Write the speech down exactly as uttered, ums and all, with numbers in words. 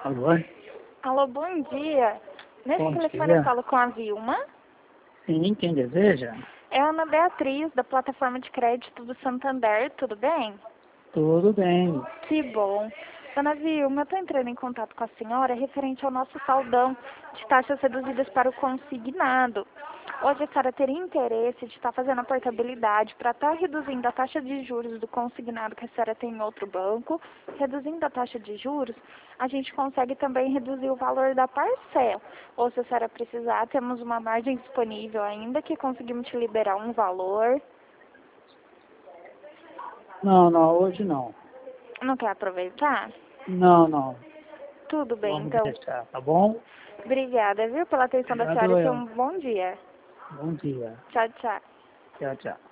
Alô? Alô, bom dia. Nesse Bom telefone dia. eu falo com a Vilma. Sim, quem deseja? É a Ana Beatriz, da plataforma de crédito do Santander, tudo bem? Tudo bem. Que bom. Dona Vilma, eu estou entrando em contato com a senhora referente ao nosso saldão de taxas reduzidas para o consignado. Hoje a senhora teria interesse de estar fazendo a portabilidade para estar reduzindo a taxa de juros do consignado que a senhora tem em outro banco. Reduzindo a taxa de juros, a gente consegue também reduzir o valor da parcela. Ou se a senhora precisar, temos uma margem disponível ainda que conseguimos te liberar um valor. Não, não, hoje não. Não quer aproveitar? Não, não. Tudo bem, Vamos então. deixar, tá bom? Obrigada, viu, pela atenção da Obrigado senhora e tenha eu. um bom dia. Bom dia. Tchau, tchau. Tchau, tchau.